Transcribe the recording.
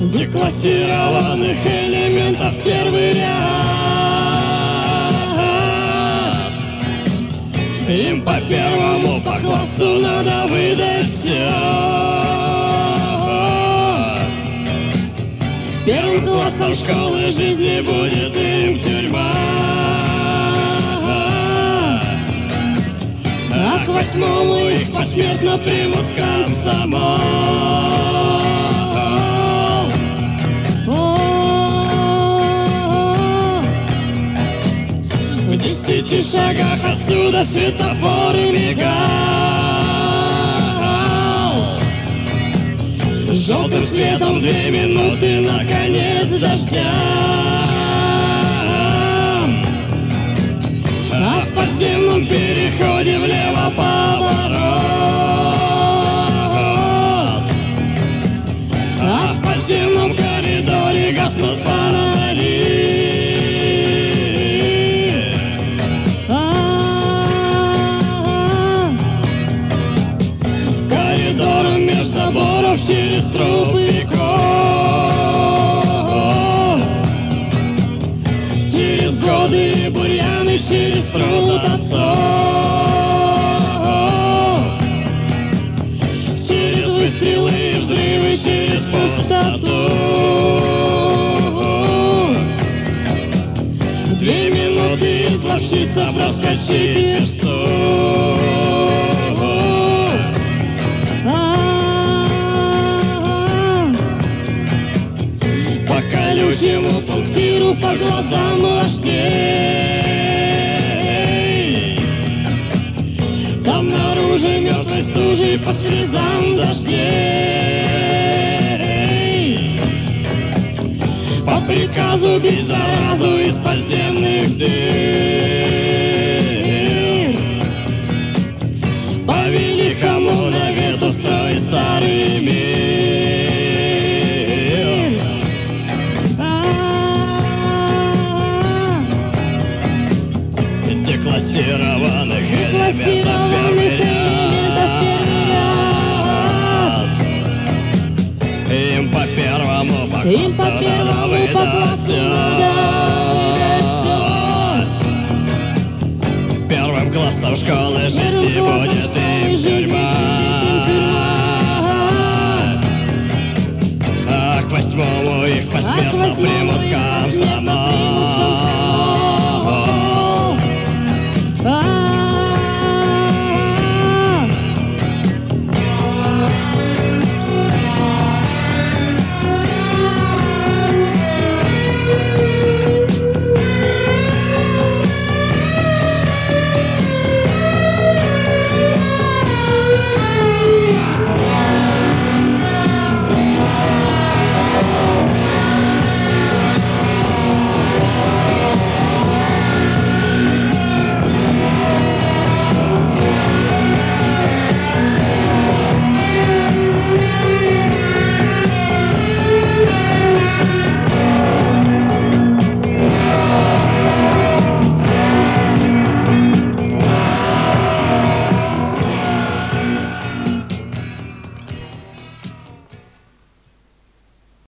деклассированных элементов первый ряд. Им по первому по классу надо выдать все. Первым классом школы жизни будет им тюрьма, а к восьмому их посмертно примут в комсомол. В 10 шагах отсюда светофоры мигал желтым светом 2 минуты на конец дождя. А в подземном переходе влево поворот, а в подземном коридоре гаснут фонари. Коридором меж заборов через тупиков, через годы и бурьяны, через труд отцов, через выстрелы и взрывы, через пустоту. 2 минуты изловчиться, проскочить версту. По колючему пунктиру, по глазам вождей, там наружу мертвой стужей по слезам дождей. По приказу бить заразу из подземных дыр, по великому навету строй старый мир. Деклассированных элементов первый ряд. Им по первому по классу надо выдать все.